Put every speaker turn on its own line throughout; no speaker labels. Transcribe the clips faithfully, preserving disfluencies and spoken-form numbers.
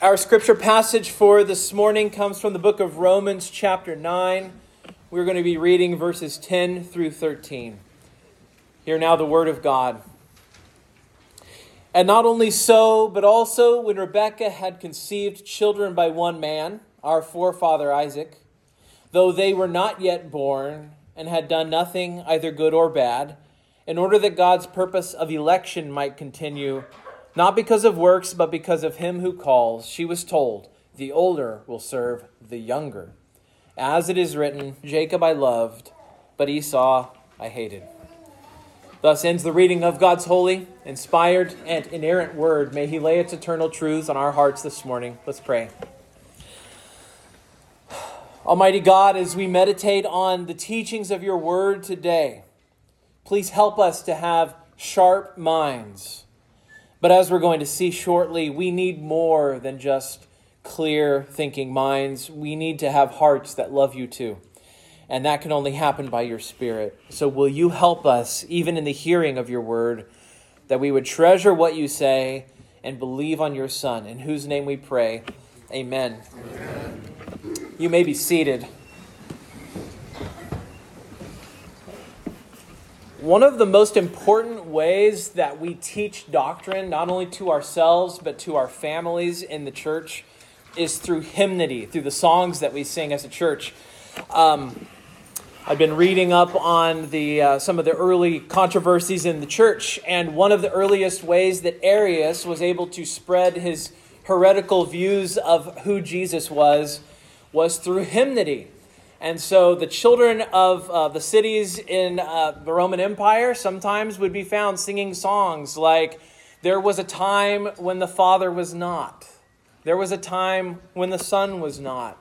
Our scripture passage for this morning comes from the book of Romans chapter nine. We're going to be reading verses ten through thirteen. Hear now the word of God. And not only so, but also when Rebekah had conceived children by one man, our forefather Isaac, though they were not yet born and had done nothing either good or bad, in order that God's purpose of election might continue, not because of works, but because of him who calls, she was told, the older will serve the younger. As it is written, Jacob I loved, but Esau I hated. Thus ends the reading of God's holy, inspired, and inerrant word. May he lay its eternal truths on our hearts this morning. Let's pray. Almighty God, as we meditate on the teachings of your word today, please help us to have sharp minds. But as we're going to see shortly, we need more than just clear thinking minds. We need to have hearts that love you too. And that can only happen by your Spirit. So will you help us, even in the hearing of your word, that we would treasure what you say and believe on your Son, in whose name we pray. Amen. Amen. You may be seated. One of the most important ways that we teach doctrine, not only to ourselves, but to our families in the church, is through hymnody, through the songs that we sing as a church. Um, I've been reading up on the uh, some of the early controversies in the church, and one of the earliest ways that Arius was able to spread his heretical views of who Jesus was, was through hymnody. And so the children of uh, the cities in uh, the Roman Empire sometimes would be found singing songs like, there was a time when the Father was not. There was a time when the Son was not.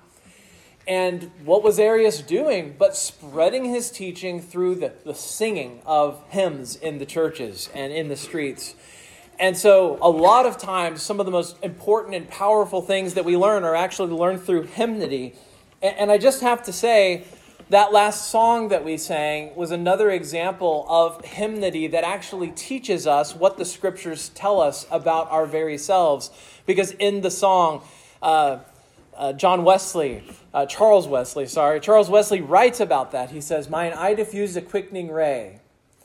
And what was Arius doing but spreading his teaching through the, the singing of hymns in the churches and in the streets? And so a lot of times, some of the most important and powerful things that we learn are actually learned through hymnody. And I just have to say, that last song that we sang was another example of hymnody that actually teaches us what the scriptures tell us about our very selves. Because in the song, uh, uh, John Wesley, uh, Charles Wesley, sorry, Charles Wesley writes about that. He says, "Mine eye diffused a quickening ray.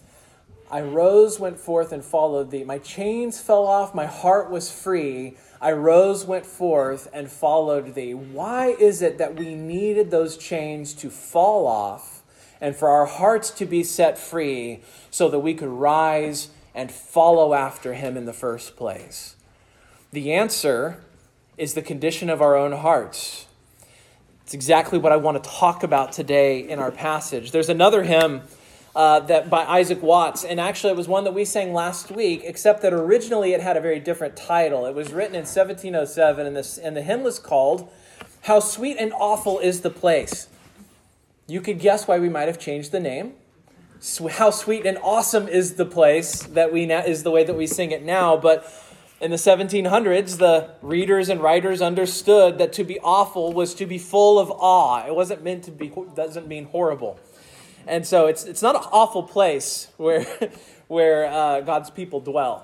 I rose, went forth, and followed thee. My chains fell off, my heart was free. I rose, went forth, and followed thee." Why is it that we needed those chains to fall off and for our hearts to be set free so that we could rise and follow after him in the first place? The answer is the condition of our own hearts. It's exactly what I want to talk about today in our passage. There's another hymn Uh, that by Isaac Watts, and actually it was one that we sang last week, except that originally it had a very different title. It was written in seventeen oh seven, and, this, and the hymn was called, "How Sweet and Awful is the Place." You could guess why we might have changed the name. How sweet and awesome is the place that we now, is the way that we sing it now, but in the seventeen hundreds, the readers and writers understood that to be awful was to be full of awe. It wasn't meant to be, doesn't mean horrible. And so it's it's not an awful place where where uh, God's people dwell.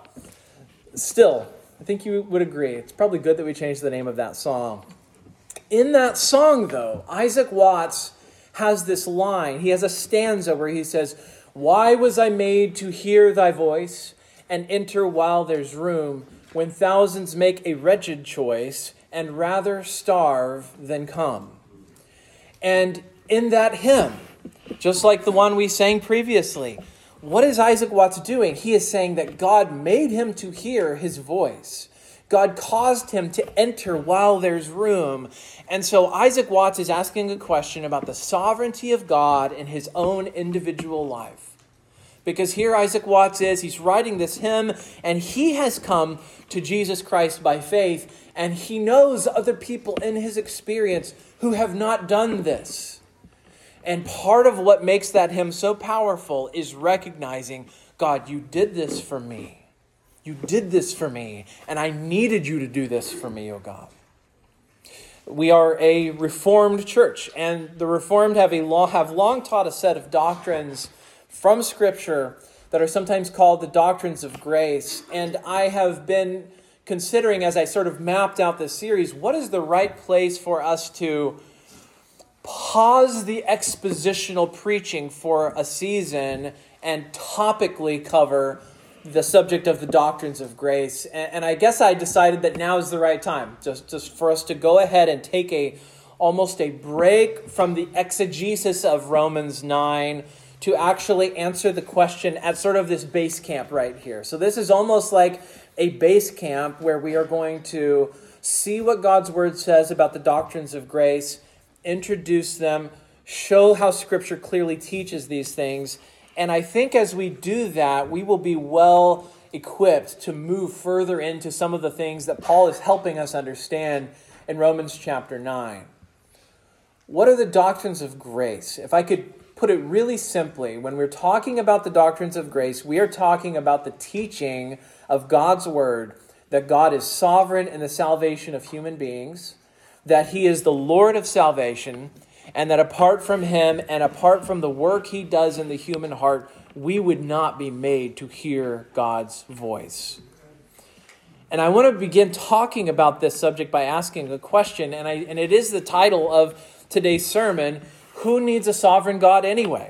Still, I think you would agree, it's probably good that we changed the name of that song. In that song, though, Isaac Watts has this line. He has a stanza where he says, "Why was I made to hear thy voice and enter while there's room, when thousands make a wretched choice and rather starve than come?" And in that hymn, just like the one we sang previously, what is Isaac Watts doing? He is saying that God made him to hear his voice. God caused him to enter while there's room. And so Isaac Watts is asking a question about the sovereignty of God in his own individual life. Because here Isaac Watts is, he's writing this hymn, and he has come to Jesus Christ by faith, and he knows other people in his experience who have not done this. And part of what makes that hymn so powerful is recognizing, God, you did this for me. You did this for me, and I needed you to do this for me, oh God. We are a Reformed church, and the Reformed have a long, have long taught a set of doctrines from Scripture that are sometimes called the doctrines of grace. And I have been considering, as I sort of mapped out this series, what is the right place for us to pause the expositional preaching for a season and topically cover the subject of the doctrines of grace. And, and I guess I decided that now is the right time, just, just for us to go ahead and take a almost a break from the exegesis of Romans nine to actually answer the question at sort of this base camp right here. So this is almost like a base camp where we are going to see what God's word says about the doctrines of grace, introduce them, show how Scripture clearly teaches these things. And I think as we do that, we will be well equipped to move further into some of the things that Paul is helping us understand in Romans chapter nine. What are the doctrines of grace? If I could put it really simply, when we're talking about the doctrines of grace, we are talking about the teaching of God's word, that God is sovereign in the salvation of human beings, that he is the Lord of salvation, and that apart from him and apart from the work he does in the human heart, we would not be made to hear God's voice. And I want to begin talking about this subject by asking a question, and, I, and it is the title of today's sermon: who needs a sovereign God anyway?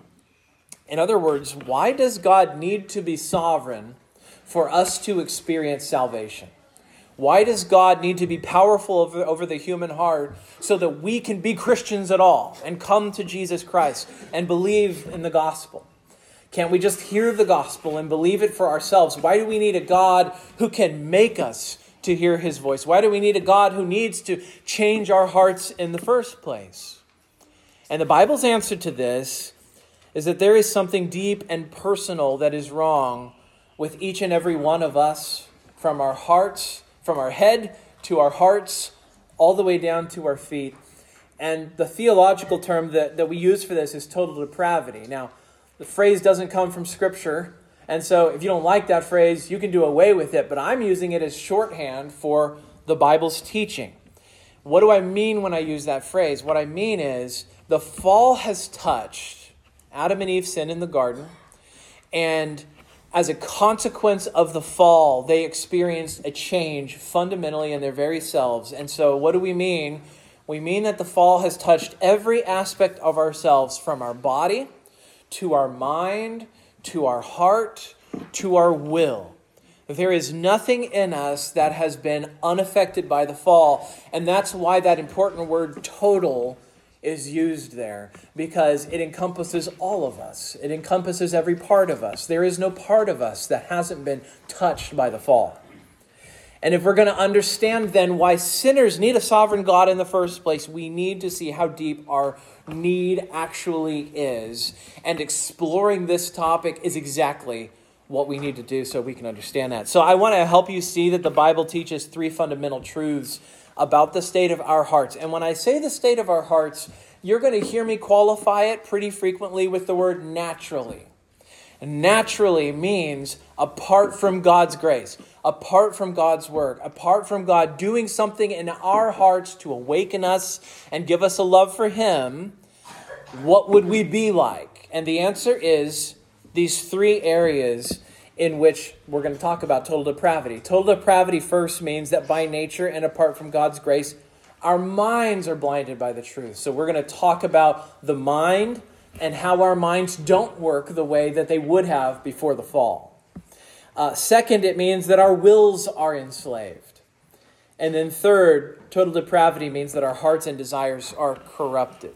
In other words, why does God need to be sovereign for us to experience salvation? Why does God need to be powerful over, over the human heart so that we can be Christians at all and come to Jesus Christ and believe in the gospel? Can't we just hear the gospel and believe it for ourselves? Why do we need a God who can make us to hear his voice? Why do we need a God who needs to change our hearts in the first place? And the Bible's answer to this is that there is something deep and personal that is wrong with each and every one of us, from our hearts, from our head to our hearts, all the way down to our feet. And the theological term that, that we use for this is total depravity. Now, the phrase doesn't come from Scripture, and so if you don't like that phrase, you can do away with it, but I'm using it as shorthand for the Bible's teaching. What do I mean when I use that phrase? What I mean is the fall has touched Adam and Eve's sin in the garden, and as a consequence of the fall, they experienced a change fundamentally in their very selves. And so what do we mean? We mean that the fall has touched every aspect of ourselves, from our body to our mind to our heart to our will. There is nothing in us that has been unaffected by the fall. And that's why that important word total is used there, because it encompasses all of us. It encompasses every part of us. There is no part of us that hasn't been touched by the fall. And if we're going to understand then why sinners need a sovereign God in the first place, we need to see how deep our need actually is. And exploring this topic is exactly what we need to do so we can understand that. So I want to help you see that the Bible teaches three fundamental truths about the state of our hearts. And when I say the state of our hearts, you're going to hear me qualify it pretty frequently with the word naturally. And naturally means apart from God's grace, apart from God's work, apart from God doing something in our hearts to awaken us and give us a love for him, what would we be like? And the answer is these three areas in which we're going to talk about total depravity. Total depravity first means that by nature and apart from God's grace, our minds are blinded by the truth. So we're going to talk about the mind and how our minds don't work the way that they would have before the fall. Uh, second, it means that our wills are enslaved. And then third, total depravity means that our hearts and desires are corrupted.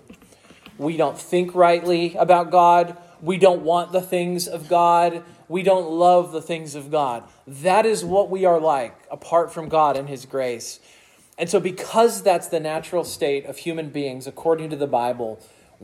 We don't think rightly about God. We don't want the things of God. We don't love the things of God. That is what we are like apart from God and his grace. And so because that's the natural state of human beings, according to the Bible,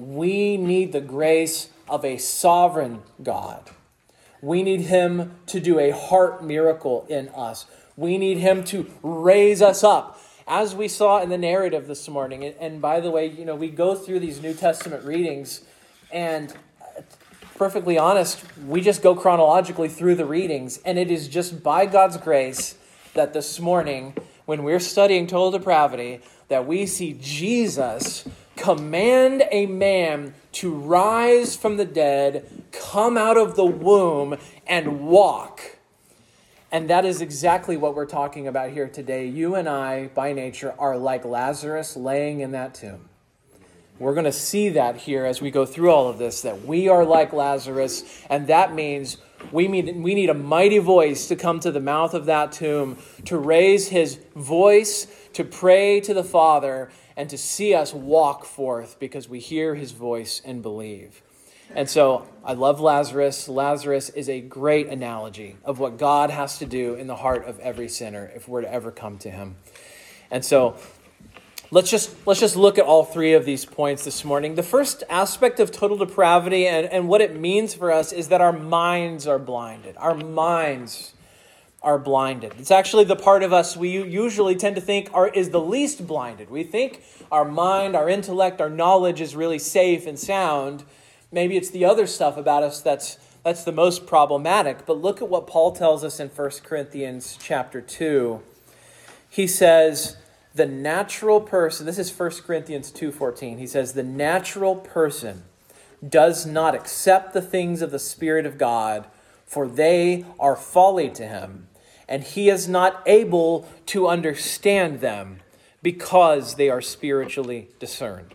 we need the grace of a sovereign God. We need him to do a heart miracle in us. We need him to raise us up. As we saw in the narrative this morning, and by the way, you know, we go through these New Testament readings, and perfectly honest, we just go chronologically through the readings, and it is just by God's grace that this morning, when we're studying total depravity, that we see Jesus command a man to rise from the dead, come out of the womb, and walk. And that is exactly what we're talking about here today. You and I, by nature, are like Lazarus laying in that tomb. We're going to see that here as we go through all of this, that we are like Lazarus, and that means we need, we need a mighty voice to come to the mouth of that tomb, to raise his voice, to pray to the Father, and to see us walk forth because we hear his voice and believe. And so I love Lazarus. Lazarus is a great analogy of what God has to do in the heart of every sinner if we're to ever come to him. And so Let's just let's just look at all three of these points this morning. The first aspect of total depravity and, and what it means for us is that our minds are blinded. Our minds are blinded. It's actually the part of us we usually tend to think are is the least blinded. We think our mind, our intellect, our knowledge is really safe and sound. Maybe it's the other stuff about us that's that's the most problematic. But look at what Paul tells us in First Corinthians chapter two. He says, the natural person, this is First Corinthians two fourteen. He says, the natural person does not accept the things of the Spirit of God, for they are folly to him, and he is not able to understand them because they are spiritually discerned.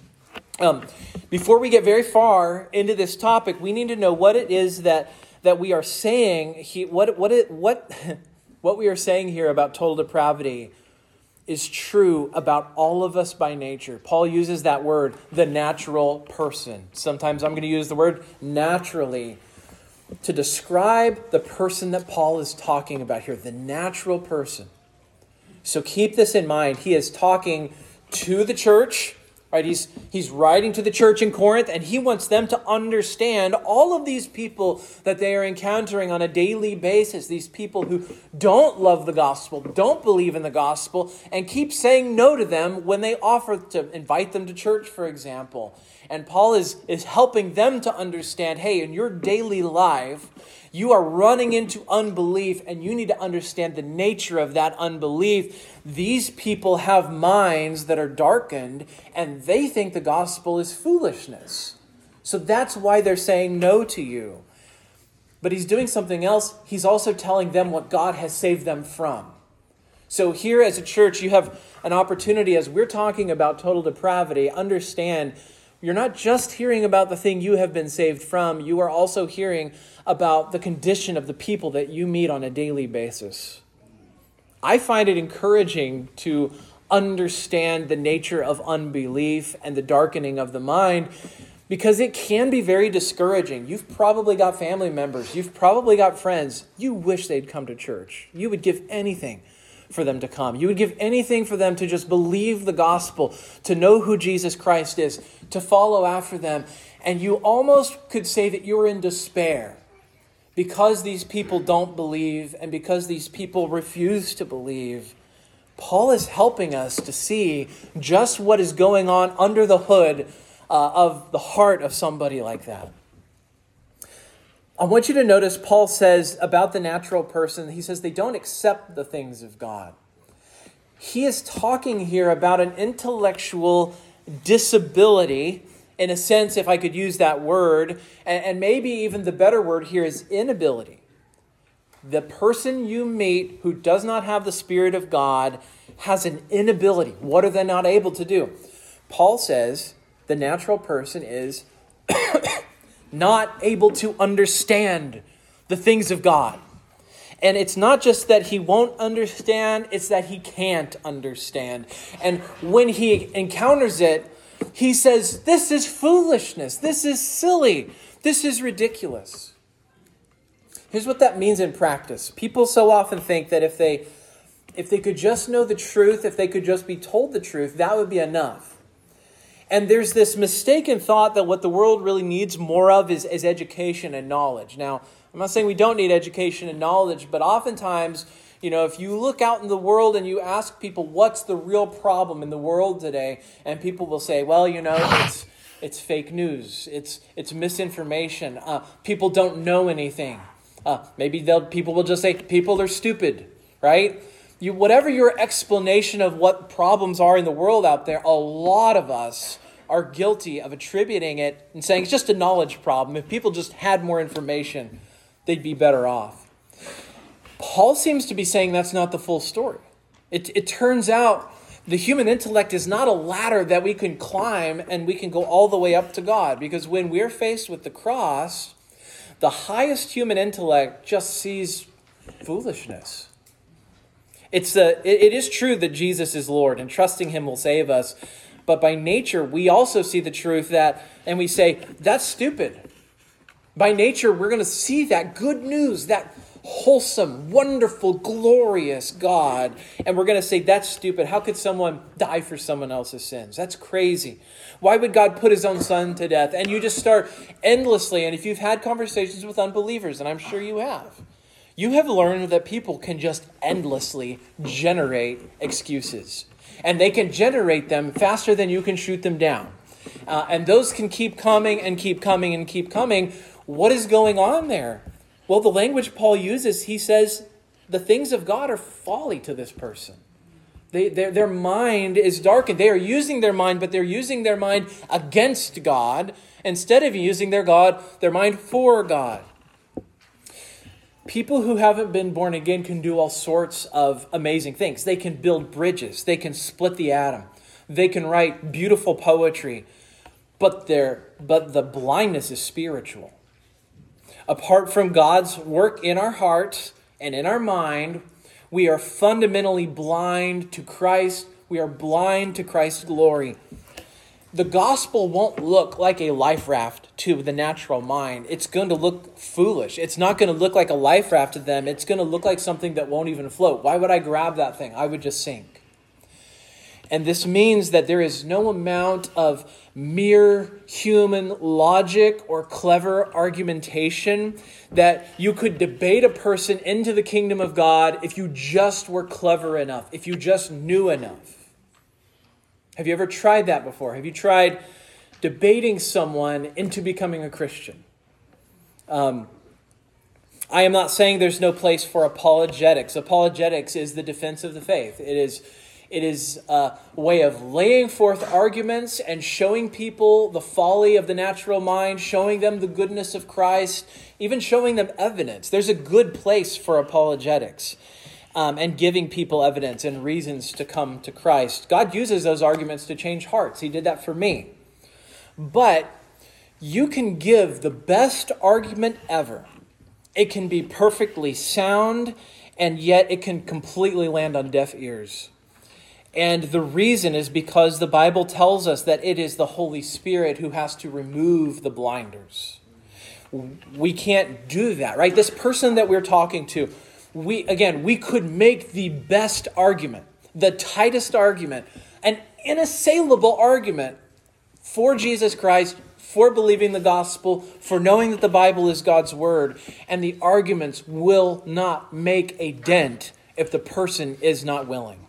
Um, before we get very far into this topic, we need to know what it is that, that we are saying. He, what what it, what what we are saying here about total depravity is true about all of us by nature. Paul uses that word, the natural person. Sometimes I'm going to use the word naturally to describe the person that Paul is talking about here, the natural person. So keep this in mind. He is talking to the church, right? He's, he's writing to the church in Corinth, and he wants them to understand all of these people that they are encountering on a daily basis, these people who don't love the gospel, don't believe in the gospel, and keep saying no to them when they offer to invite them to church, for example. And Paul is, is helping them to understand, hey, in your daily life, you are running into unbelief, and you need to understand the nature of that unbelief. These people have minds that are darkened, and they think the gospel is foolishness. So that's why they're saying no to you. But he's doing something else. He's also telling them what God has saved them from. So here as a church, you have an opportunity, as we're talking about total depravity, understand you're not just hearing about the thing you have been saved from, you are also hearing about the condition of the people that you meet on a daily basis. I find it encouraging to understand the nature of unbelief and the darkening of the mind because it can be very discouraging. You've probably got family members, you've probably got friends, you wish they'd come to church. You would give anything for them to come. You would give anything for them to just believe the gospel, to know who Jesus Christ is, to follow after them. And you almost could say that you're in despair because these people don't believe and because these people refuse to believe. Paul is helping us to see just what is going on under the hood uh, of the heart of somebody like that. I want you to notice Paul says about the natural person, he says they don't accept the things of God. He is talking here about an intellectual disability, in a sense, if I could use that word, and, and maybe even the better word here is inability. The person you meet who does not have the Spirit of God has an inability. What are they not able to do? Paul says the natural person is not able to understand the things of God. And it's not just that he won't understand, it's that he can't understand. And when he encounters it, he says, this is foolishness, this is silly, this is ridiculous. Here's what that means in practice. People so often think that if they, if they could just know the truth, if they could just be told the truth, that would be enough. And there's this mistaken thought that what the world really needs more of is, is education and knowledge. Now, I'm not saying we don't need education and knowledge, but oftentimes, you know, if you look out in the world and you ask people what's the real problem in the world today, and people will say, well, you know, it's it's fake news, it's it's misinformation, uh, people don't know anything. Uh, maybe they'll people will just say people are stupid, right? You, whatever your explanation of what problems are in the world out there, a lot of us are guilty of attributing it and saying it's just a knowledge problem. If people just had more information, they'd be better off. Paul seems to be saying that's not the full story. It, it turns out the human intellect is not a ladder that we can climb and we can go all the way up to God. Because when we're faced with the cross, the highest human intellect just sees foolishness. It's a, it, it is true that Jesus is Lord and trusting him will save us. But by nature, we also see the truth that, and we say, that's stupid. By nature, we're going to see that good news, that wholesome, wonderful, glorious God. And we're going to say, that's stupid. How could someone die for someone else's sins? That's crazy. Why would God put his own son to death? And you just start endlessly. And if you've had conversations with unbelievers, and I'm sure you have, you have learned that people can just endlessly generate excuses. And they can generate them faster than you can shoot them down. Uh, and those can keep coming and keep coming and keep coming. What is going on there? Well, the language Paul uses, he says, the things of God are folly to this person. They, their, their mind is darkened. They are using their mind, but they're using their mind against God instead of using their God, their mind for God. People who haven't been born again can do all sorts of amazing things. They can build bridges. They can split the atom. They can write beautiful poetry. But their, but the blindness is spiritual. Apart from God's work in our hearts and in our mind, we are fundamentally blind to Christ. We are blind to Christ's glory. The gospel won't look like a life raft to the natural mind. It's going to look foolish. It's not going to look like a life raft to them. It's going to look like something that won't even float. Why would I grab that thing? I would just sink. And this means that there is no amount of mere human logic or clever argumentation that you could debate a person into the kingdom of God if you just were clever enough, if you just knew enough. Have you ever tried that before? Have you tried debating someone into becoming a Christian? Um, I am not saying there's no place for apologetics. Apologetics is the defense of the faith. It is It is a way of laying forth arguments and showing people the folly of the natural mind, showing them the goodness of Christ, even showing them evidence. There's a good place for apologetics um, and giving people evidence and reasons to come to Christ. God uses those arguments to change hearts. He did that for me. But you can give the best argument ever. It can be perfectly sound, and yet it can completely land on deaf ears. And the reason is because the Bible tells us that it is the Holy Spirit who has to remove the blinders. We can't do that, right? This person that we're talking to, we again, we could make the best argument, the tightest argument, an inassailable argument for Jesus Christ, for believing the gospel, for knowing that the Bible is God's word, and the arguments will not make a dent if the person is not willing.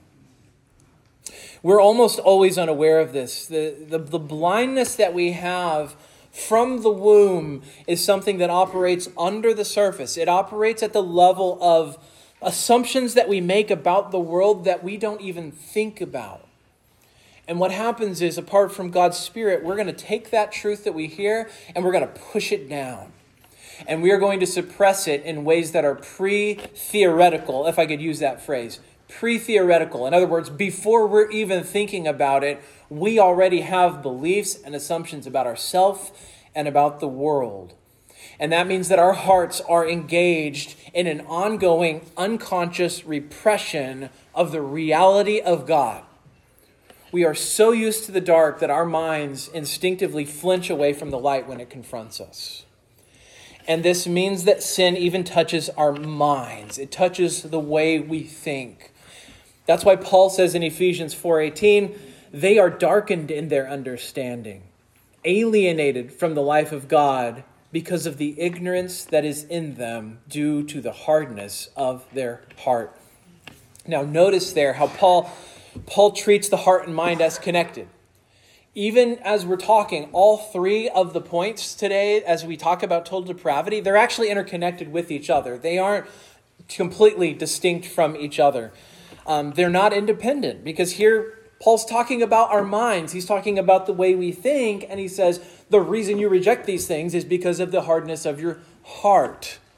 We're almost always unaware of this. The, the, the blindness that we have from the womb is something that operates under the surface. It operates at the level of assumptions that we make about the world that we don't even think about. And what happens is, apart from God's Spirit, we're going to take that truth that we hear and we're going to push it down. And we are going to suppress it in ways that are pre-theoretical, if I could use that phrase. Pre-theoretical. In other words, before we're even thinking about it, we already have beliefs and assumptions about ourselves and about the world. And that means that our hearts are engaged in an ongoing, unconscious repression of the reality of God. We are so used to the dark that our minds instinctively flinch away from the light when it confronts us. And this means that sin even touches our minds. It touches the way we think. That's why Paul says in Ephesians four eighteen, they are darkened in their understanding, alienated from the life of God because of the ignorance that is in them due to the hardness of their heart. Now notice there how Paul, Paul treats the heart and mind as connected. Even as we're talking, all three of the points today, as we talk about total depravity, they're actually interconnected with each other. They aren't completely distinct from each other. Um, they're not independent, because here Paul's talking about our minds. He's talking about the way we think, and he says the reason you reject these things is because of the hardness of your heart.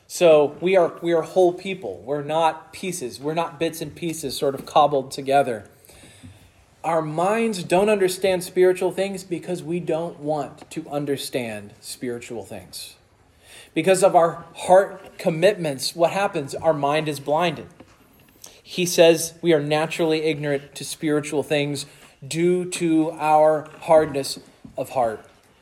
So we are we are whole people. We're not pieces. We're not bits and pieces sort of cobbled together. Our minds don't understand spiritual things because we don't want to understand spiritual things. Because of our heart commitments, what happens? Our mind is blinded. He says we are naturally ignorant to spiritual things due to our hardness of heart.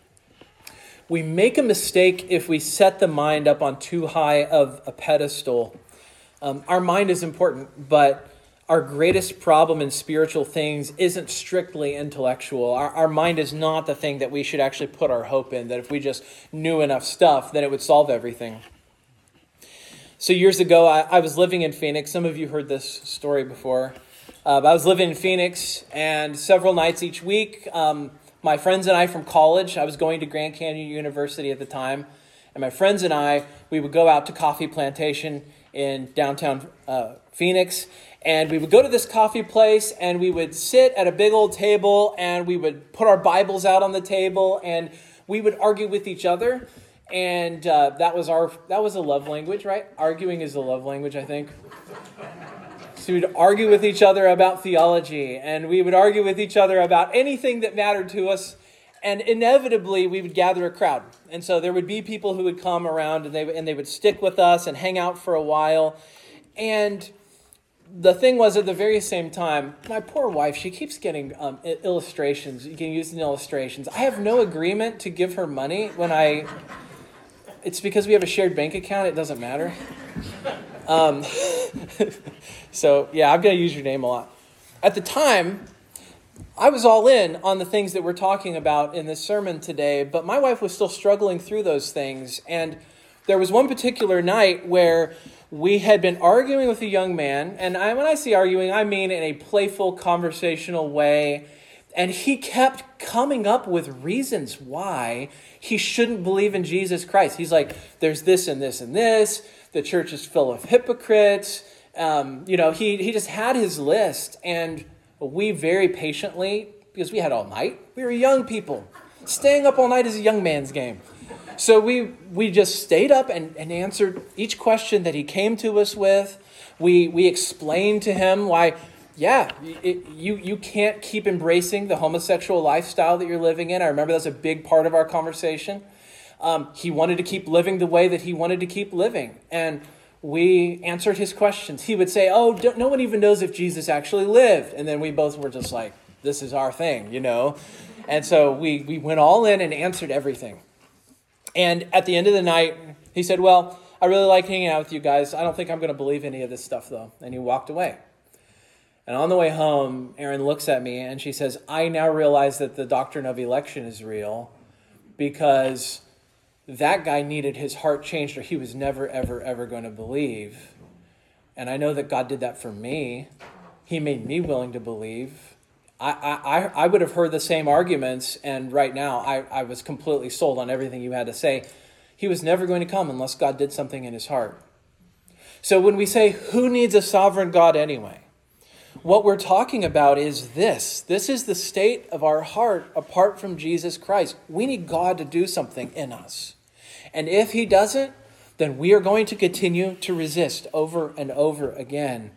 We make a mistake if we set the mind up on too high of a pedestal. Um, our mind is important, but our greatest problem in spiritual things isn't strictly intellectual. Our, our mind is not the thing that we should actually put our hope in, that if we just knew enough stuff, then it would solve everything. So years ago, I, I was living in Phoenix. Some of you heard this story before. Uh, I was living in Phoenix, and several nights each week, um, my friends and I from college, I was going to Grand Canyon University at the time, and my friends and I, we would go out to Coffee Plantation in downtown uh, Phoenix, and we would go to this coffee place, and we would sit at a big old table, and we would put our Bibles out on the table, and we would argue with each other, and uh, that was our that was a love language, right? Arguing is a love language, I think. So we would argue with each other about theology, and we would argue with each other about anything that mattered to us, and inevitably we would gather a crowd. And so there would be people who would come around, and they and they would stick with us and hang out for a while. And the thing was, at the very same time, my poor wife, she keeps getting um, illustrations. You can use in illustrations. I have no agreement to give her money when I... It's because we have a shared bank account. It doesn't matter. Um, so, yeah, I'm going to use your name a lot. At the time, I was all in on the things that we're talking about in this sermon today, but my wife was still struggling through those things. And there was one particular night where we had been arguing with a young man, and I, when I say arguing, I mean in a playful, conversational way, and he kept coming up with reasons why he shouldn't believe in Jesus Christ. He's like, there's this and this and this, the church is full of hypocrites. Um, you know, he, he just had his list, and we very patiently, because we had all night, we were young people. Staying up all night is a young man's game. So we we just stayed up and, and answered each question that he came to us with. We we explained to him why, yeah, it, you, you can't keep embracing the homosexual lifestyle that you're living in. I remember that's a big part of our conversation. Um, he wanted to keep living the way that he wanted to keep living. And we answered his questions. He would say, oh, don't, no one even knows if Jesus actually lived. And then we both were just like, this is our thing, you know. And so we, we went all in and answered everything. And at the end of the night, he said, well, I really like hanging out with you guys. I don't think I'm going to believe any of this stuff, though. And he walked away. And on the way home, Erin looks at me and she says, I now realize that the doctrine of election is real because that guy needed his heart changed or he was never, ever, ever going to believe. And I know that God did that for me. He made me willing to believe. I, I, I would have heard the same arguments, and right now I, I was completely sold on everything you had to say. He was never going to come unless God did something in his heart. So when we say, who needs a sovereign God anyway? What we're talking about is this. This is the state of our heart apart from Jesus Christ. We need God to do something in us. And if he doesn't, then we are going to continue to resist over and over again.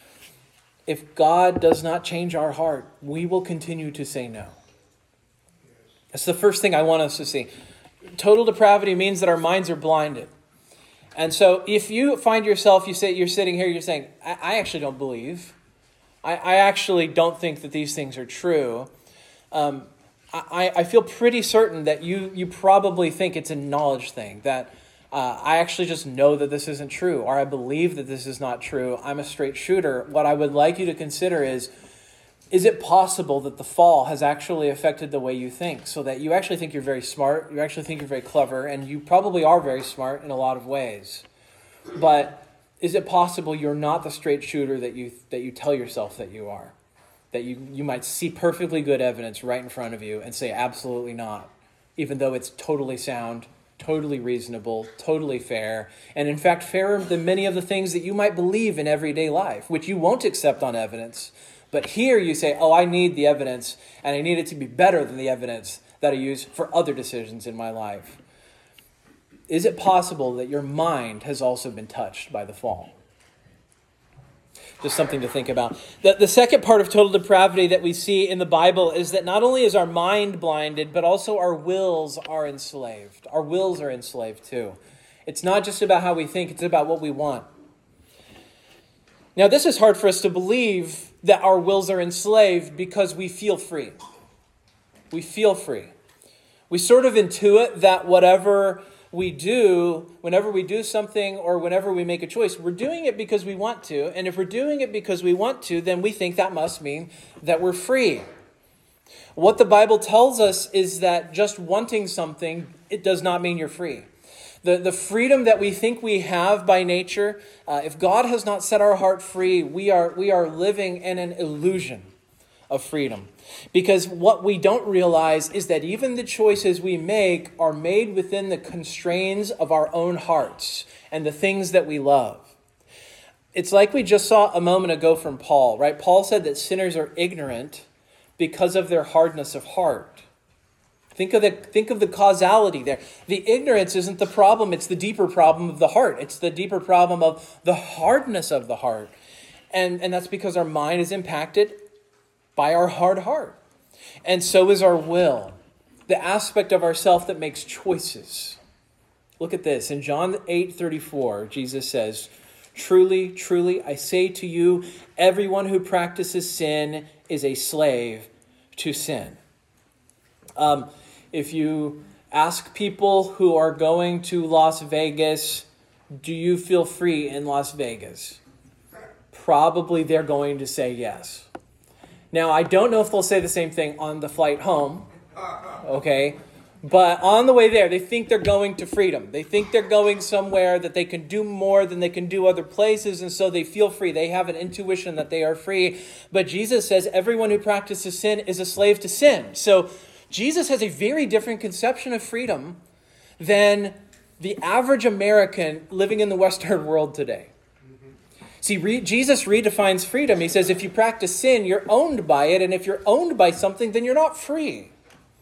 If God does not change our heart, we will continue to say no. That's the first thing I want us to see. Total depravity means that our minds are blinded. And so if you find yourself, you say, you're sitting here, you're saying, I, I actually don't believe. I, I actually don't think that these things are true. Um, I, I feel pretty certain that you, you probably think it's a knowledge thing, that Uh, I actually just know that this isn't true, or I believe that this is not true. I'm a straight shooter. What I would like you to consider is, is it possible that the fall has actually affected the way you think, so that you actually think you're very smart, you actually think you're very clever, and you probably are very smart in a lot of ways. But is it possible you're not the straight shooter that you that you tell yourself that you are? That you, you might see perfectly good evidence right in front of you and say absolutely not, even though it's totally sound, totally reasonable, totally fair, and in fact fairer than many of the things that you might believe in everyday life, which you won't accept on evidence. But here you say, oh, I need the evidence, and I need it to be better than the evidence that I use for other decisions in my life. Is it possible that your mind has also been touched by the fall? Just something to think about. The, the second part of total depravity that we see in the Bible is that not only is our mind blinded, but also our wills are enslaved. Our wills are enslaved too. It's not just about how we think, it's about what we want. Now, this is hard for us to believe that our wills are enslaved because we feel free. We feel free. We sort of intuit that whatever we do, whenever we do something or whenever we make a choice, we're doing it because we want to. And if we're doing it because we want to, then we think that must mean that we're free. What the Bible tells us is that just wanting something, it does not mean you're free. The, the freedom that we think we have by nature, uh, if God has not set our heart free, we are, we are living in an illusion of freedom. Because what we don't realize is that even the choices we make are made within the constraints of our own hearts and the things that we love. It's like we just saw a moment ago from Paul, right? Paul said that sinners are ignorant because of their hardness of heart. Think of the think of the causality there. The ignorance isn't the problem, it's the deeper problem of the heart. It's the deeper problem of the hardness of the heart. And, and that's because our mind is impacted by our hard heart. And so is our will, the aspect of ourself that makes choices. Look at this. In John eight thirty-four, Jesus says, "Truly, truly, I say to you, everyone who practices sin is a slave to sin." Um, if you ask people who are going to Las Vegas, do you feel free in Las Vegas? Probably they're going to say yes. Now, I don't know if they'll say the same thing on the flight home, okay? But on the way there, they think they're going to freedom. They think they're going somewhere that they can do more than they can do other places, and so they feel free. They have an intuition that they are free. But Jesus says everyone who practices sin is a slave to sin. So Jesus has a very different conception of freedom than the average American living in the Western world today. See, re- Jesus redefines freedom. He says if you practice sin, you're owned by it. And if you're owned by something, then you're not free.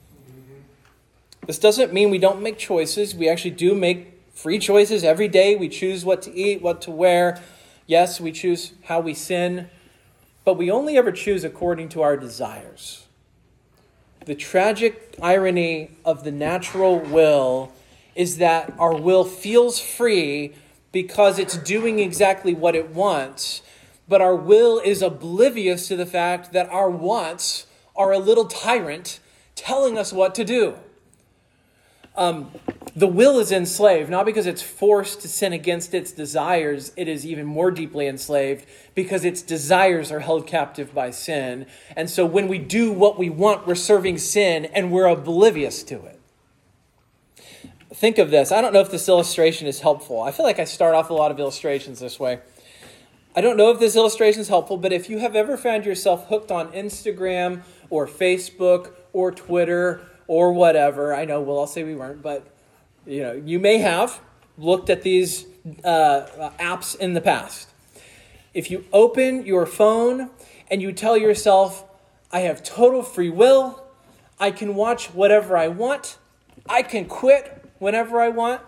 This doesn't mean we don't make choices. We actually do make free choices every day. We choose what to eat, what to wear. Yes, we choose how we sin. But we only ever choose according to our desires. The tragic irony of the natural will is that our will feels free because it's doing exactly what it wants, but our will is oblivious to the fact that our wants are a little tyrant telling us what to do. Um, the will is enslaved, not because it's forced to sin against its desires. It is even more deeply enslaved because its desires are held captive by sin. And so when we do what we want, we're serving sin and we're oblivious to it. Think of this. I don't know if this illustration is helpful. I feel like I start off a lot of illustrations this way. I don't know if this illustration is helpful, but if you have ever found yourself hooked on Instagram or Facebook or Twitter or whatever, I know, well, I'll say we weren't, but you know, you may have looked at these uh, apps in the past. If you open your phone and you tell yourself, I have total free will, I can watch whatever I want, I can quit whenever I want,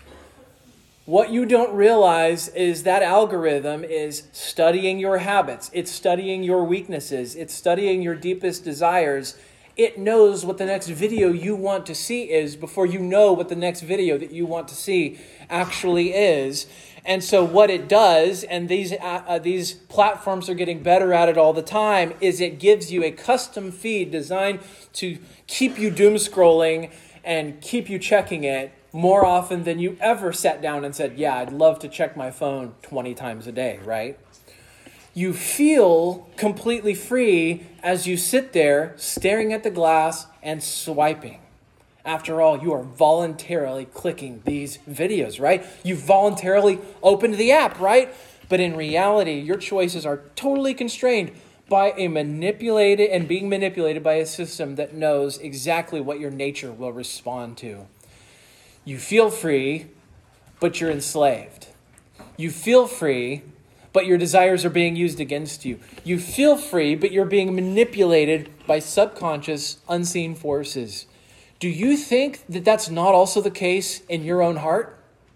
what you don't realize is that algorithm is studying your habits. It's studying your weaknesses. It's studying your deepest desires. It knows what the next video you want to see is before you know what the next video that you want to see actually is. And so what it does, and these uh, these platforms are getting better at it all the time, is it gives you a custom feed designed to keep you doom scrolling and keep you checking it more often than you ever sat down and said, yeah, I'd love to check my phone twenty times a day, right? You feel completely free as you sit there staring at the glass and swiping. After all, you are voluntarily clicking these videos, right? You voluntarily opened the app, right? But in reality, your choices are totally constrained by a manipulated and being manipulated by a system that knows exactly what your nature will respond to. You feel free, but you're enslaved. You feel free, but your desires are being used against you. You feel free, but you're being manipulated by subconscious, unseen forces. Do you think that that's not also the case in your own heart?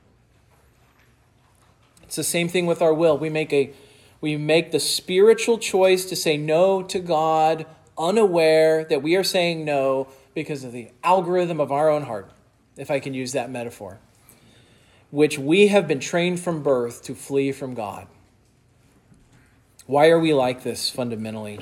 It's the same thing with our will. We make a we make the spiritual choice to say no to God, unaware that we are saying no because of the algorithm of our own heart, if I can use that metaphor, which we have been trained from birth to flee from God. Why are we like this fundamentally?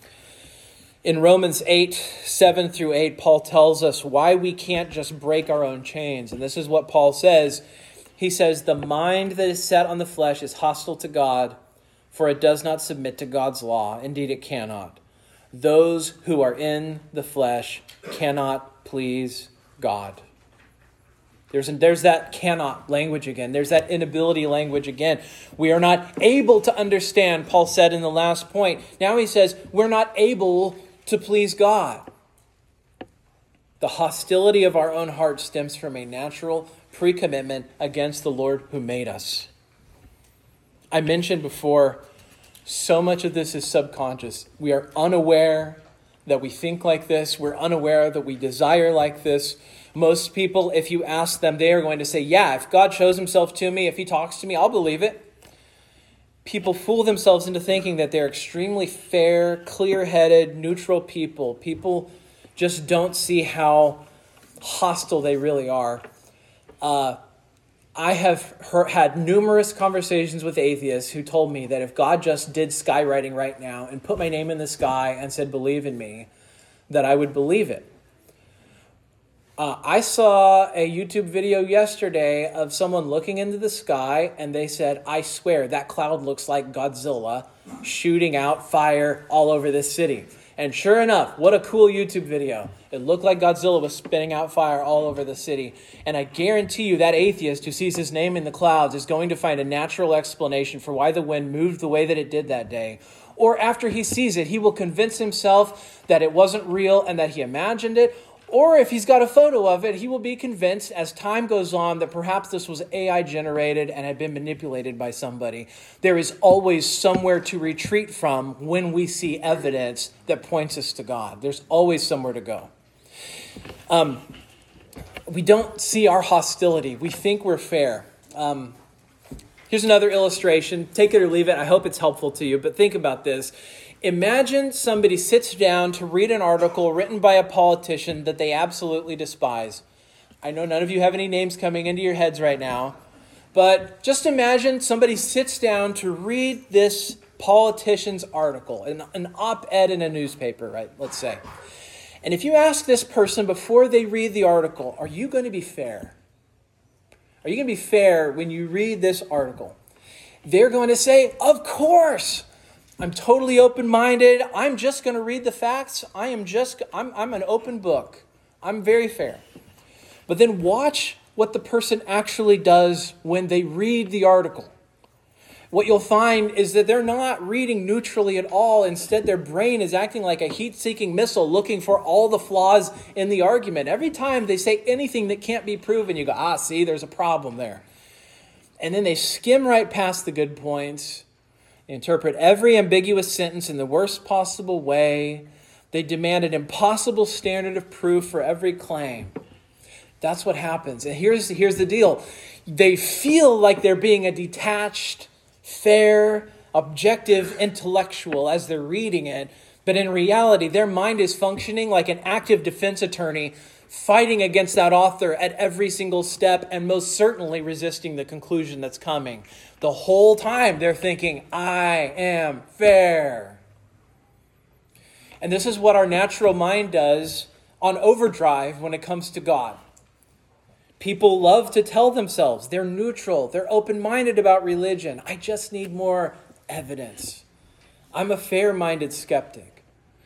In Romans eight, seven through eight, Paul tells us why we can't just break our own chains. And this is what Paul says. He says, the mind that is set on the flesh is hostile to God, for it does not submit to God's law. Indeed, it cannot. Those who are in the flesh cannot please God. There's, there's that cannot language again. There's that inability language again. We are not able to understand, Paul said in the last point. Now he says, we're not able to please God. The hostility of our own heart stems from a natural pre-commitment against the Lord who made us. I mentioned before, so much of this is subconscious. We are unaware that we think like this. We're unaware that we desire like this. Most people, if you ask them, they are going to say, yeah, if God shows himself to me, if he talks to me, I'll believe it. People fool themselves into thinking that they're extremely fair, clear-headed, neutral people. People just don't see how hostile they really are. Uh, I have heard, had numerous conversations with atheists who told me that if God just did skywriting right now and put my name in the sky and said, believe in me, that I would believe it. Uh, I saw a YouTube video yesterday of someone looking into the sky and they said, I swear that cloud looks like Godzilla shooting out fire all over this city. And sure enough, what a cool YouTube video. It looked like Godzilla was spitting out fire all over the city. And I guarantee you that atheist who sees his name in the clouds is going to find a natural explanation for why the wind moved the way that it did that day. Or after he sees it, he will convince himself that it wasn't real and that he imagined it. Or if he's got a photo of it, he will be convinced as time goes on that perhaps this was A I generated and had been manipulated by somebody. There is always somewhere to retreat from when we see evidence that points us to God. There's always somewhere to go. Um, we don't see our hostility. We think we're fair. Um, here's another illustration. Take it or leave it. I hope it's helpful to you, but think about this. Imagine somebody sits down to read an article written by a politician that they absolutely despise. I know none of you have any names coming into your heads right now, but just imagine somebody sits down to read this politician's article, an, an op-ed in a newspaper, right? Let's say. And if you ask this person before they read the article, are you going to be fair? Are you going to be fair when you read this article? They're going to say, of course. I'm totally open-minded. I'm just going to read the facts. I am just, I'm, I'm an open book. I'm very fair. But then watch what the person actually does when they read the article. What you'll find is that they're not reading neutrally at all. Instead, their brain is acting like a heat-seeking missile looking for all the flaws in the argument. Every time they say anything that can't be proven, you go, ah, see, there's a problem there. And then they skim right past the good points, interpret every ambiguous sentence in the worst possible way. They demand an impossible standard of proof for every claim. That's what happens. And here's, here's the deal. They feel like they're being a detached, fair, objective intellectual as they're reading it. But in reality, their mind is functioning like an active defense attorney fighting against that author at every single step and most certainly resisting the conclusion that's coming. The whole time they're thinking, I am fair. And this is what our natural mind does on overdrive when it comes to God. People love to tell themselves they're neutral, they're open-minded about religion. I just need more evidence. I'm a fair-minded skeptic.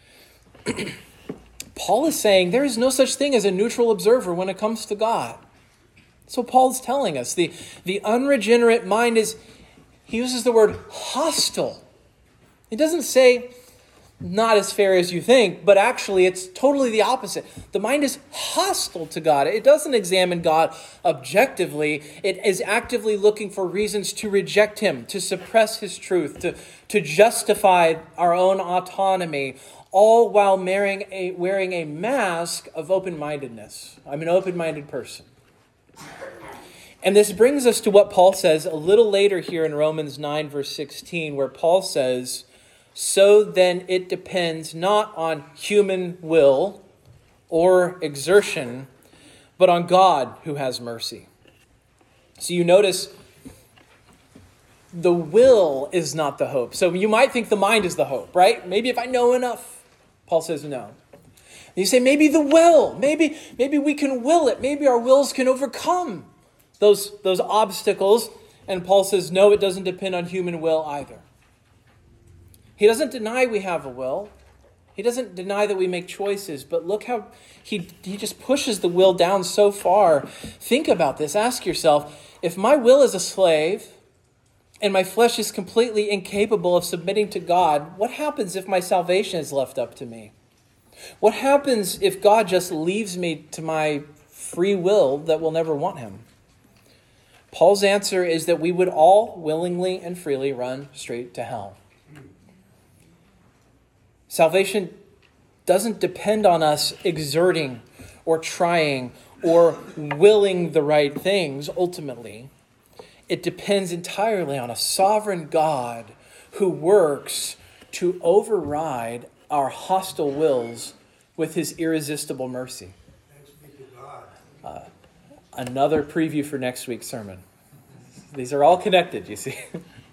Paul is saying there is no such thing as a neutral observer when it comes to God. So Paul's telling us the, the unregenerate mind is, he uses the word hostile. He doesn't say not as fair as you think, but actually it's totally the opposite. The mind is hostile to God. It doesn't examine God objectively. It is actively looking for reasons to reject him, to suppress his truth, to, to justify our own autonomy, all while wearing a, wearing a mask of open-mindedness. I'm an open-minded person. And this brings us to what Paul says a little later here in Romans nine, verse sixteen, where Paul says, "So then it depends not on human will or exertion, but on God who has mercy." So you notice the will is not the hope. So you might think the mind is the hope, right? Maybe if I know enough. Paul says no. And you say maybe the will. Maybe, maybe we can will it. Maybe our wills can overcome those, those obstacles. And Paul says no, it doesn't depend on human will either. He doesn't deny we have a will. He doesn't deny that we make choices, but look how he, he just pushes the will down so far. Think about this. Ask yourself, if my will is a slave and my flesh is completely incapable of submitting to God, what happens if my salvation is left up to me? What happens if God just leaves me to my free will that will never want him? Paul's answer is that we would all willingly and freely run straight to hell. Salvation doesn't depend on us exerting or trying or willing the right things ultimately. It depends entirely on a sovereign God who works to override our hostile wills with his irresistible mercy. Uh, another preview for next week's sermon. These are all connected, you see.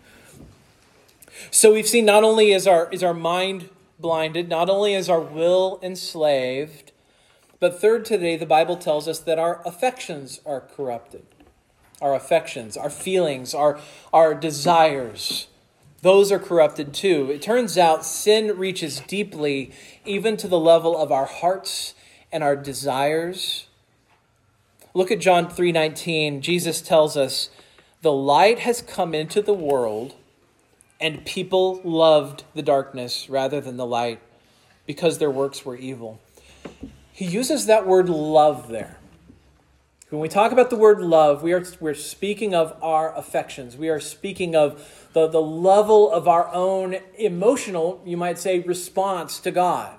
So we've seen not only is our, is our mind blinded, not only is our will enslaved, but third today, the Bible tells us that our affections are corrupted. Our affections, our feelings, our, our desires, those are corrupted too. It turns out sin reaches deeply, even to the level of our hearts and our desires. Look at John three nineteen. Jesus tells us, "The light has come into the world, and people loved the darkness rather than the light because their works were evil." He uses that word love there. When we talk about the word love, we are we're speaking of our affections. We are speaking of the, the level of our own emotional, you might say, response to God.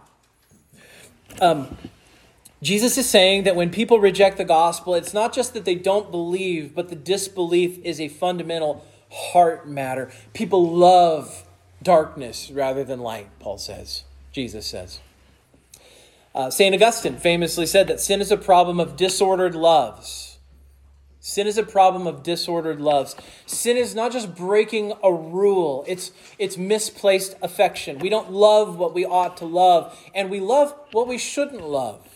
Um, Jesus is saying that when people reject the gospel, it's not just that they don't believe, but the disbelief is a fundamental heart matter. People love darkness rather than light, Paul says. Jesus says. Uh, Saint Augustine famously said that sin is a problem of disordered loves. Sin is a problem of disordered loves. Sin is not just breaking a rule. It's, it's misplaced affection. We don't love what we ought to love, and we love what we shouldn't love.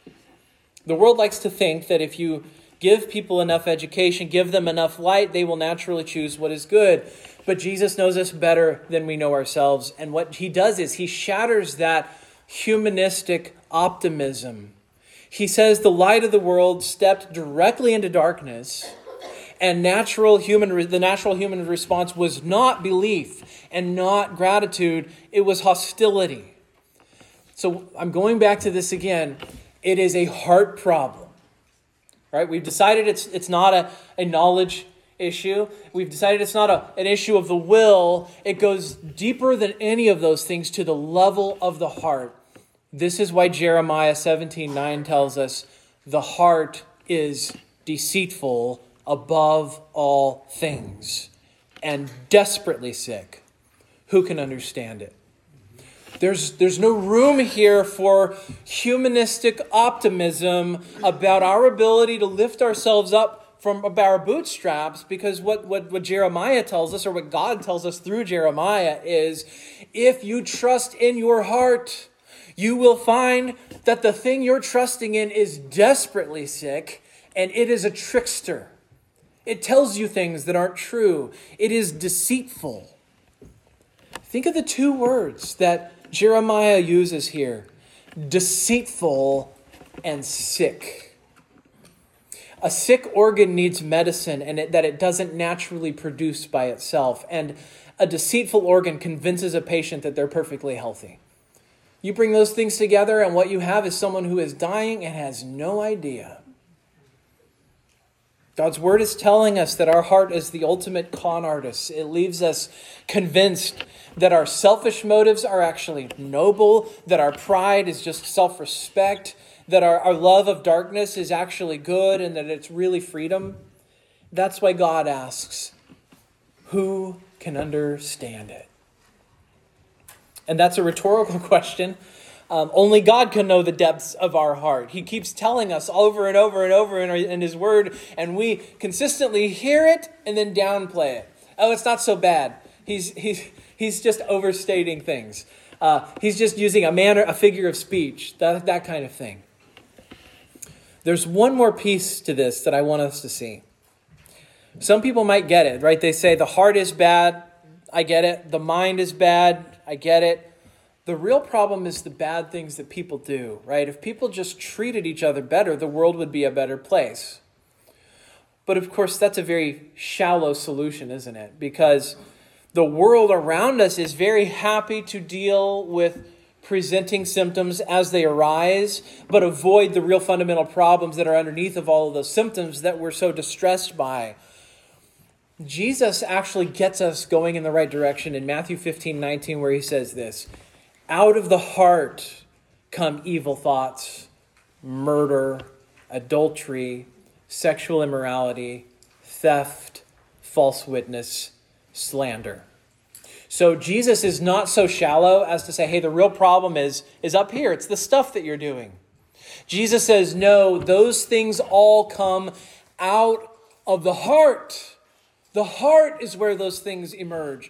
The world likes to think that if you give people enough education, give them enough light, they will naturally choose what is good. But Jesus knows us better than we know ourselves. And what he does is he shatters that humanistic optimism. He says the light of the world stepped directly into darkness, and natural human the natural human response was not belief and not gratitude. It was hostility. So I'm going back to this again. It is a heart problem. Right? We've decided it's it's not a, a knowledge issue. We've decided it's not a, an issue of the will. It goes deeper than any of those things to the level of the heart. This is why Jeremiah seventeen nine tells us the heart is deceitful above all things and desperately sick. Who can understand it? There's, there's no room here for humanistic optimism about our ability to lift ourselves up from about our bootstraps, because what, what, what Jeremiah tells us, or what God tells us through Jeremiah, is if you trust in your heart, you will find that the thing you're trusting in is desperately sick, and it is a trickster. It tells you things that aren't true. It is deceitful. Think of the two words that Jeremiah uses here: deceitful and sick. A sick organ needs medicine, and it, that it doesn't naturally produce by itself. And a deceitful organ convinces a patient that they're perfectly healthy. You bring those things together, and what you have is someone who is dying and has no idea. God's word is telling us that our heart is the ultimate con artist. It leaves us convinced that our selfish motives are actually noble, that our pride is just self-respect, that our, our love of darkness is actually good, and that it's really freedom. That's why God asks, who can understand it? And that's a rhetorical question. Um, only God can know the depths of our heart. He keeps telling us over and over and over in, our, in His Word, and we consistently hear it and then downplay it. Oh, it's not so bad. He's he's he's just overstating things. Uh, he's just using a manner, a figure of speech, that that kind of thing. There's one more piece to this that I want us to see. Some people might get it, right? They say the heart is bad. I get it. The mind is bad. I get it. The real problem is the bad things that people do, right? If people just treated each other better, the world would be a better place. But of course, that's a very shallow solution, isn't it? Because the world around us is very happy to deal with presenting symptoms as they arise, but avoid the real fundamental problems that are underneath of all of those symptoms that we're so distressed by. Jesus actually gets us going in the right direction in Matthew fifteen nineteen, where He says this, out of the heart come evil thoughts, murder, adultery, sexual immorality, theft, false witness, slander. So Jesus is not so shallow as to say, hey, the real problem is, is up here. It's the stuff that you're doing. Jesus says, no, those things all come out of the heart. The heart is where those things emerge.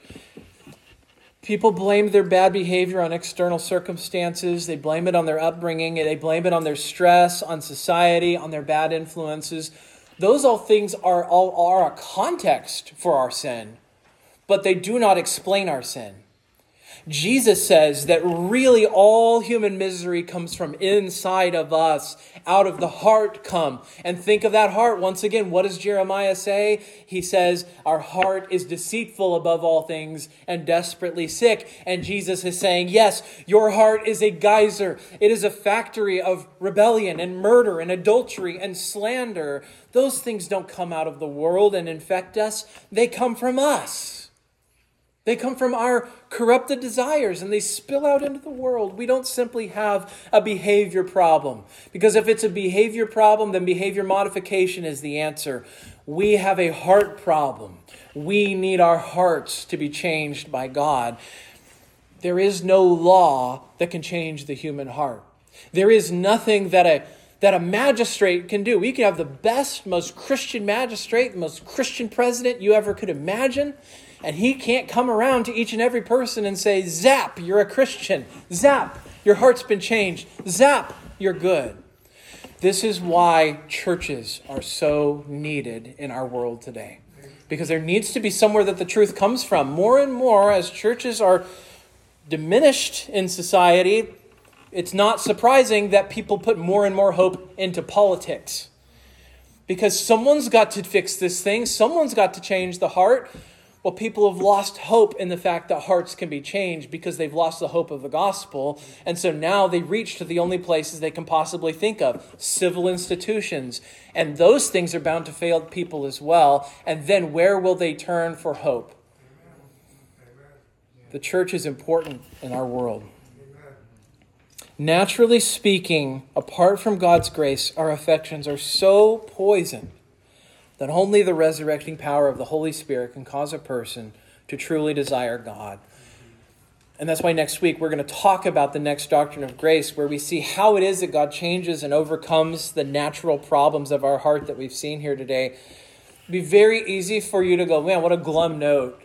People blame their bad behavior on external circumstances. They blame it on their upbringing. They blame it on their stress, on society, on their bad influences. Those all things are all are a context for our sin, but they do not explain our sin. Jesus says that really all human misery comes from inside of us. Out of the heart come. And think of that heart. Once again, what does Jeremiah say? He says, our heart is deceitful above all things and desperately sick. And Jesus is saying, yes, your heart is a geyser. It is a factory of rebellion and murder and adultery and slander. Those things don't come out of the world and infect us. They come from us. They come from our corrupted desires and they spill out into the world. We don't simply have a behavior problem. Because if it's a behavior problem, then behavior modification is the answer. We have a heart problem. We need our hearts to be changed by God. There is no law that can change the human heart. There is nothing that a that a magistrate can do. We can have the best, most Christian magistrate, the most Christian president you ever could imagine. And he can't come around to each and every person and say, zap, you're a Christian. Zap, your heart's been changed. Zap, you're good. This is why churches are so needed in our world today. Because there needs to be somewhere that the truth comes from. More and more, as churches are diminished in society, it's not surprising that people put more and more hope into politics. Because someone's got to fix this thing. Someone's got to change the heart. Well, people have lost hope in the fact that hearts can be changed because they've lost the hope of the gospel. And so now they reach to the only places they can possibly think of, civil institutions. And those things are bound to fail people as well. And then where will they turn for hope? The church is important in our world. Naturally speaking, apart from God's grace, our affections are so poisoned that only the resurrecting power of the Holy Spirit can cause a person to truly desire God. And that's why next week we're going to talk about the next doctrine of grace, where we see how it is that God changes and overcomes the natural problems of our heart that we've seen here today. It'd be very easy for you to go, man, what a glum note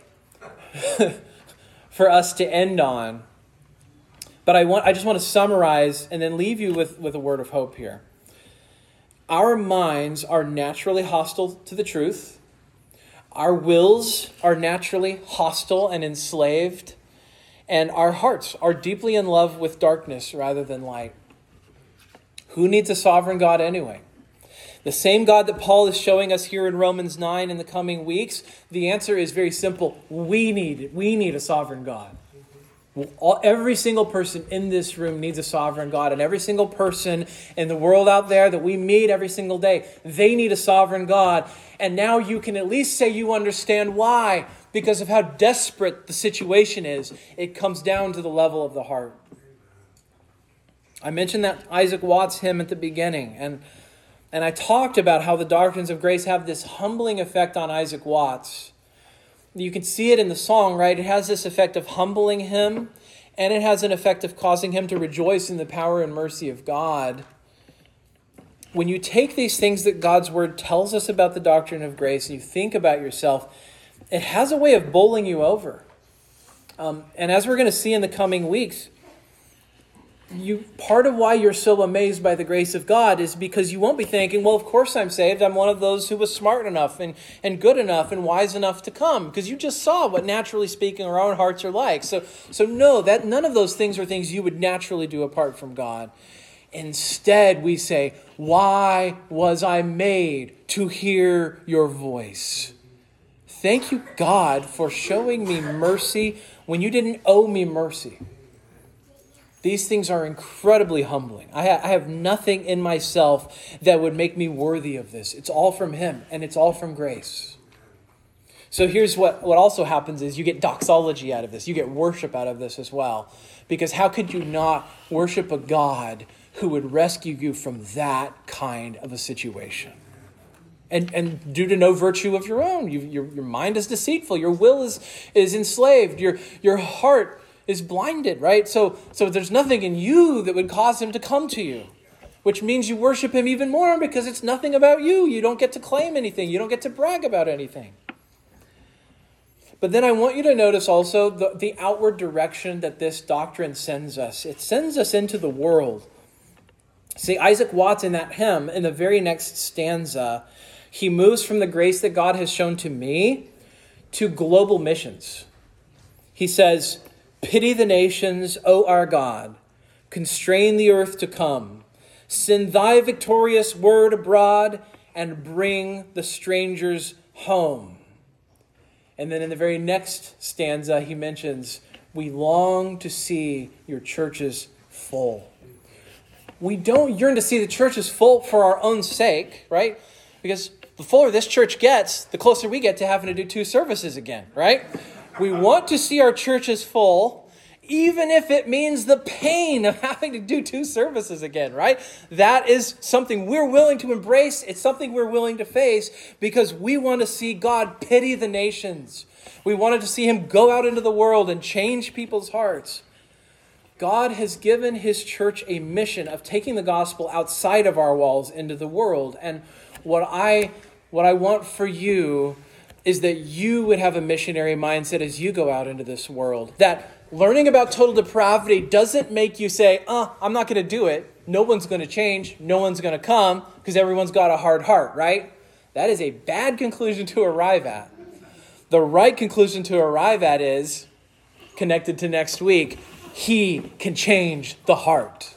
for us to end on. But I want I just want to summarize and then leave you with, with a word of hope here. Our minds are naturally hostile to the truth. Our wills are naturally hostile and enslaved. And our hearts are deeply in love with darkness rather than light. Who needs a sovereign God anyway? The same God that Paul is showing us here in Romans nine in the coming weeks, the answer is very simple. We need it. We need a sovereign God. All, every single person in this room needs a sovereign God, and every single person in the world out there that we meet every single day, they need a sovereign God. And now you can at least say you understand why, because of how desperate the situation is. It comes down to the level of the heart. I mentioned that Isaac Watts hymn at the beginning, and, and I talked about how the doctrines of grace have this humbling effect on Isaac Watts. You can see it in the song, right? It has this effect of humbling him, and it has an effect of causing him to rejoice in the power and mercy of God. When you take these things that God's word tells us about the doctrine of grace and you think about yourself, it has a way of bowling you over. Um, and as we're going to see in the coming weeks, you part of why you're so amazed by the grace of God is because you won't be thinking, well, of course I'm saved. I'm one of those who was smart enough and, and good enough and wise enough to come. Because you just saw what, naturally speaking, our own hearts are like. So, so no, that none of those things are things you would naturally do apart from God. Instead, we say, why was I made to hear your voice? Thank you, God, for showing me mercy when you didn't owe me mercy. These things are incredibly humbling. I, ha- I have nothing in myself that would make me worthy of this. It's all from him, and it's all from grace. So here's what, what also happens is you get doxology out of this. You get worship out of this as well. Because how could you not worship a God who would rescue you from that kind of a situation? And and due to no virtue of your own. You, your, your mind is deceitful. Your will is, is enslaved. Your, your heart is blinded, right? So, so there's nothing in you that would cause him to come to you, which means you worship him even more because it's nothing about you. You don't get to claim anything. You don't get to brag about anything. But then I want you to notice also the, the outward direction that this doctrine sends us. It sends us into the world. See, Isaac Watts in that hymn, in the very next stanza, he moves from the grace that God has shown to me to global missions. He says, pity the nations, O our God. Constrain the earth to come. Send thy victorious word abroad and bring the strangers home. And then in the very next stanza, he mentions, we long to see your churches full. We don't yearn to see the churches full for our own sake, right? Because the fuller this church gets, the closer we get to having to do two services again, right? We want to see our churches full, even if it means the pain of having to do two services again, right? That is something we're willing to embrace. It's something we're willing to face because we want to see God pity the nations. We wanted to see him go out into the world and change people's hearts. God has given his church a mission of taking the gospel outside of our walls into the world. And what I, what I want for you is that you would have a missionary mindset as you go out into this world. That learning about total depravity doesn't make you say, oh, I'm not going to do it. No one's going to change. No one's going to come because everyone's got a hard heart, right? That is a bad conclusion to arrive at. The right conclusion to arrive at is, connected to next week, he can change the heart.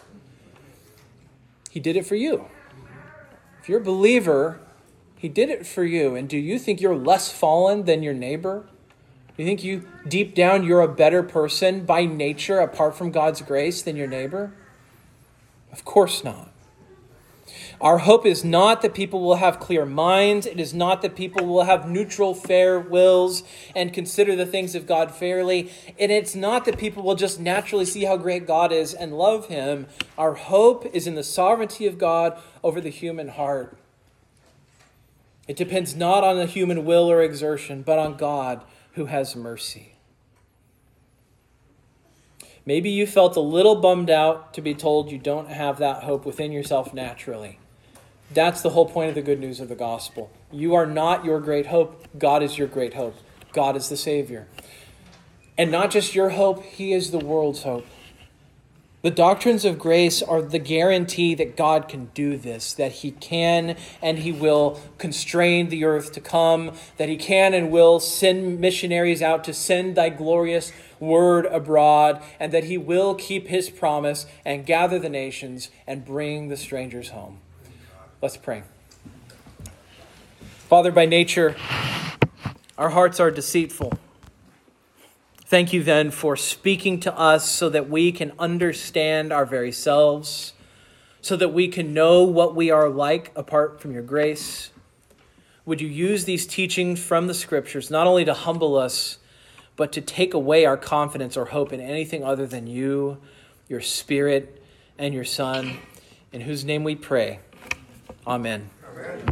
He did it for you. If you're a believer, he did it for you. And do you think you're less fallen than your neighbor? Do you think you, deep down, you're a better person by nature, apart from God's grace, than your neighbor? Of course not. Our hope is not that people will have clear minds. It is not that people will have neutral, fair wills and consider the things of God fairly. And it's not that people will just naturally see how great God is and love him. Our hope is in the sovereignty of God over the human heart. It depends not on the human will or exertion, but on God who has mercy. Maybe you felt a little bummed out to be told you don't have that hope within yourself naturally. That's the whole point of the good news of the gospel. You are not your great hope. God is your great hope. God is the Savior. And not just your hope, he is the world's hope. The doctrines of grace are the guarantee that God can do this, that he can and he will constrain the earth to come, that he can and will send missionaries out to send thy glorious word abroad, and that he will keep his promise and gather the nations and bring the strangers home. Let's pray. Father, by nature, our hearts are deceitful. Thank you then for speaking to us so that we can understand our very selves, so that we can know what we are like apart from your grace. Would you use these teachings from the Scriptures not only to humble us, but to take away our confidence or hope in anything other than you, your Spirit, and your Son, in whose name we pray. Amen.
Amen.